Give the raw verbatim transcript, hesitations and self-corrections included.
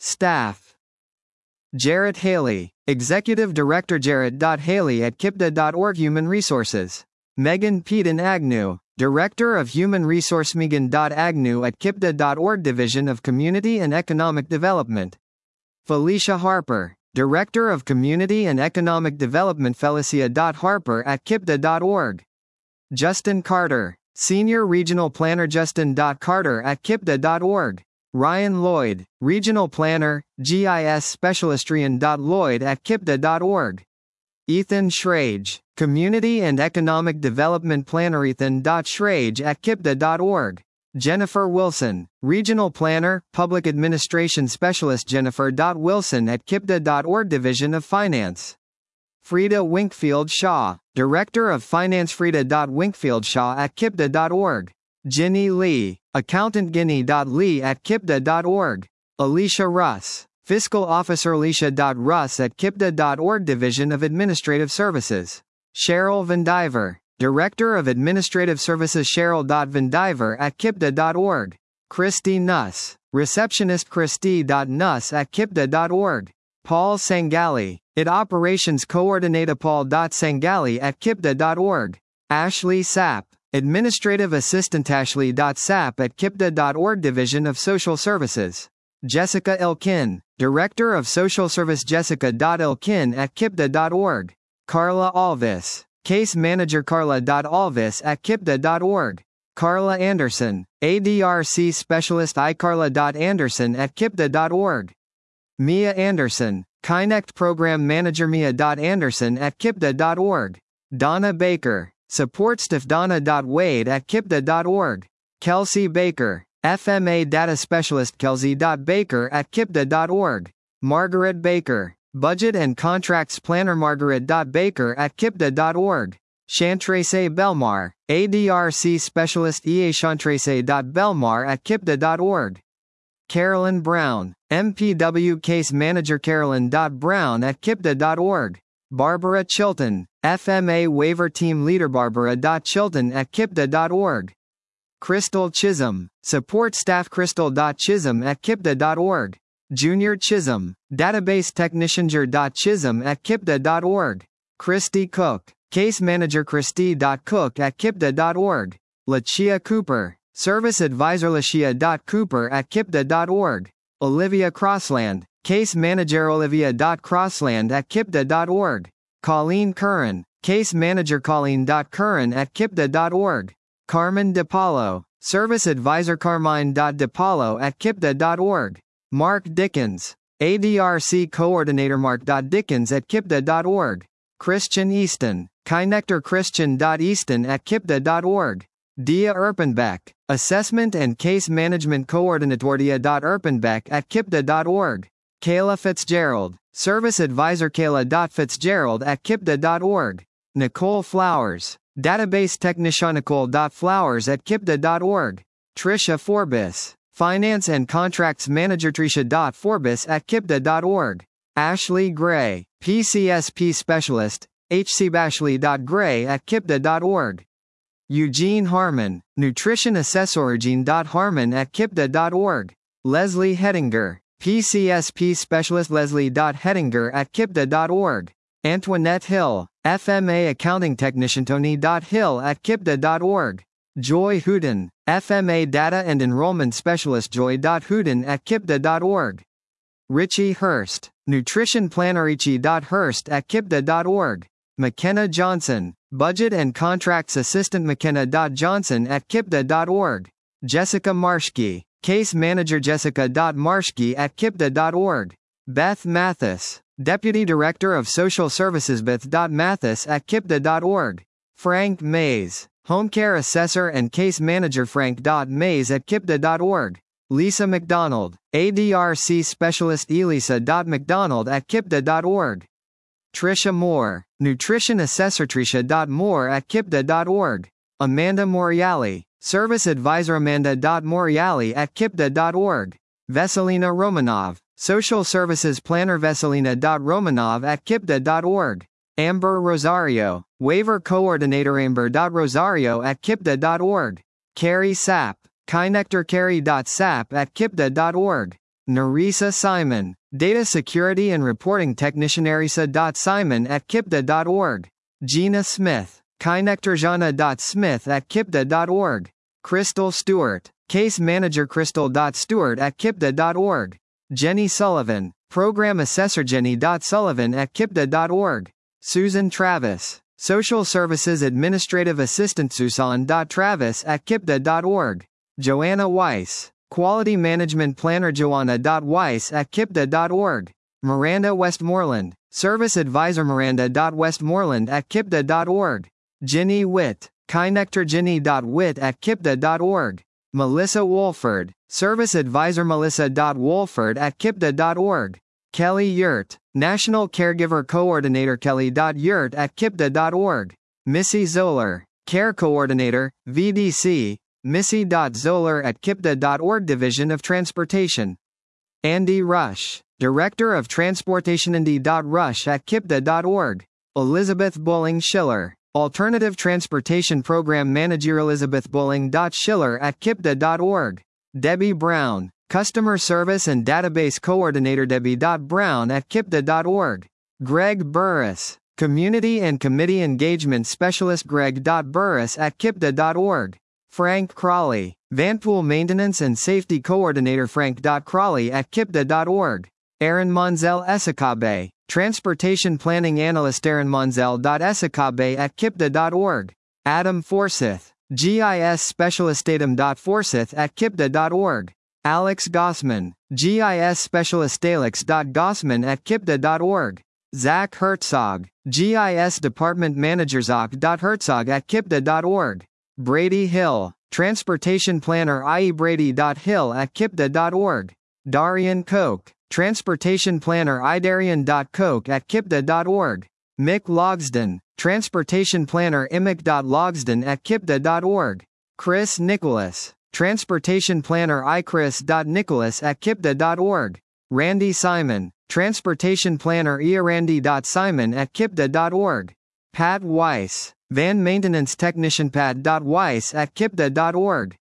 Staff: Jarrett Haley, Executive Director Jarrett Haley at kipda dot org Human Resources. Megan Peden Agnew, Director of Human Resource Megan Agnew at kipda dot org Division of Community and Economic Development. Felicia Harper, Director of Community and Economic Development Felicia Harper at kipda dot org. Justin Carter, Senior Regional Planner Justin Carter at kipda dot org. Ryan Lloyd, Regional Planner, G I S Specialist Ryan Lloyd at kipda dot org. Ethan Schrage, Community and Economic Development Planner Ethan Schrage at kipda dot org. Jennifer Wilson, Regional Planner, Public Administration Specialist Jennifer Wilson at kipda dot org Division of Finance. Frida Winkfield Shaw, Director of Finance Frida Winkfield Shaw at kipda dot org. Ginny Lee, Accountant Ginny Lee at kipda dot org. Alicia Russ, Fiscal Officer Alicia Russ at kipda dot org Division of Administrative Services. Cheryl Vandiver, Director of Administrative Services Cheryl Vandiver at kipda dot org. Christy Nuss, Receptionist Christy Nuss at kipda dot org. Paul Sangali, I T Operations Coordinator Paul Sangali at kipda dot org. Ashley Sapp, Administrative Assistant Ashley Sapp at kipda dot org Division of Social Services. Jessica Elkin, Director of Social Service Jessica Elkin at kipda dot org. Carla Alvis, Case Manager Carla Alvis at kipda dot org. Carla Anderson, A D R C Specialist I Carla Anderson at kipda dot org. Mia Anderson, Kinect Program Manager Mia Anderson at kipda dot org. Donna Baker, Support Staff Donna Wade at kipda dot org. Kelsey Baker, F M A Data Specialist Kelsey Baker at kipda dot org. Margaret Baker, Budget and Contracts Planner Margaret Baker at kipda dot org. Chantrace Belmar, A D R C Specialist E A Chantrace Belmar at kipda dot org. Carolyn Brown, M P W Case Manager Carolyn Brown at kipda dot org. Barbara Chilton, F M A Waiver Team Leader Barbara Chilton at kipda dot org. Crystal Chisholm, Support Staff Crystal Chisholm at kipda dot org. Junior Chisholm, Database Technician Chisholm at kipda dot org. Christy Cook, Case Manager Christy Cook at kipda dot org. Lachia Cooper, Service Advisor Lachia Cooper at kipda dot org. Olivia Crossland, Case Manager Olivia Crossland at kipda dot org. Colleen Curran, Case Manager Colleen Curran at kipda dot org. Carmen DePaulo, Service Advisor Carmine DePaulo at kipda dot org. Mark Dickens, A D R C Coordinator Mark Dickens at kipda dot org. Christian Easton, Kinector Christian Easton at kipda dot org. Dia Erpenbeck, Assessment and Case Management Coordinator Dia Erpenbeck at kipda dot org. Kayla Fitzgerald, Service Advisor Kayla Fitzgerald at kipda dot org. Nicole Flowers, Database Technician Nicole Flowers at kipda dot org. Tricia Forbis, Finance and Contracts Manager Tricia Forbis at kipda dot org. Ashley Gray, P C S P Specialist, H C Bashley Gray at kipda dot org. Eugene Harmon, Nutrition Assessor Eugene Harmon at kipda dot org. Leslie Hettinger, P C S P Specialist Leslie Hettinger at kipda dot org. Antoinette Hill, F M A Accounting Technician Tony Hill at kipda dot org. Joy Hooten, F M A Data and Enrollment Specialist Joy Hooten at kipda dot org. Richie Hurst, Nutrition Planner Richie Hurst at kipda dot org. McKenna Johnson, Budget and Contracts Assistant McKenna Johnson at kipda dot org. Jessica Marshke, Case Manager Jessica Marshke at kipda dot org. Beth Mathis, Deputy Director of Social Services Beth Mathis at kipda dot org. Frank Mays, Home Care Assessor and Case Manager Frank Mays at kipda dot org. Lisa McDonald, A D R C Specialist Elisa McDonald at kipda dot org. Tricia Moore, Nutrition Assessor Tricia Moore at kipda dot org. Amanda Moriali, Service Advisor Amanda Moriali at kipda dot org. Veselina Romanov, Social Services Planner Veselina Romanov at kipda dot org. Amber Rosario, Waiver Coordinator Amber Rosario at kipda dot org. Carrie Sapp, Kinector Carrie Sapp at kipda dot org. Nerissa Simon, Data Security and Reporting Technician nerissa.simon at kipda dot org. Gina Smith, kinectorjana.smith at kipda dot org. Crystal Stewart, Case Manager crystal.stewart at kipda dot org. Jenny Sullivan, Program Assessor jenny.sullivan at kipda dot org. Susan Travis, Social Services Administrative Assistant susan.travis at kipda dot org. Joanna Weiss, Quality Management Planner joanna.weiss at kipda dot org. Miranda Westmoreland, Service Advisor miranda.westmoreland at kipda dot org. Ginny Witt, kinectorginny.witt at kipda dot org. Melissa Wolford, Service Advisor melissa.wolford at kipda dot org. Kelly Yurt, National Caregiver Coordinator kelly.yurt at kipda dot org. Missy Zoller, Care Coordinator, V D C, missy.zoller at kipda dot org Division of Transportation. Andy Rush, Director of Transportation Andy.Rush at kipda dot org. Elizabeth Bowling Schiller, Alternative Transportation Program Manager Elizabeth Bowling.Schiller at kipda dot org. Debbie Brown, Customer Service and Database Coordinator Debbie.Brown at kipda dot org. Greg Burris, Community and Committee Engagement Specialist Greg.Burris at kipda dot org. Frank Crawley, Vanpool Maintenance and Safety Coordinator Frank.Crawley at kipda dot org. Aaron Monzel Esakabe, Transportation Planning Analyst Aaron Monzel.Esakabe at kipda dot org. Adam Forsyth, G I S Specialist Adam.Forsyth at kipda dot org. Alex Gossman, G I S Specialist Alex.Gossman at kipda dot org. Zach Herzog, G I S Department Manager Zach.Herzog at kipda dot org. Brady Hill, Transportation Planner iebrady.hill at kipda dot org. Darian Koch, Transportation Planner idarian.koch at kipda dot org. Mick Logsden, Transportation Planner imic.logsden at kipda dot org. Chris Nicholas, Transportation Planner ichris.nicholas at kipda dot org. Randy Simon, Transportation Planner earandy.simon at kipda dot org. Pat Weiss, Van Maintenance Technician Pat.Weiss at kipda dot org.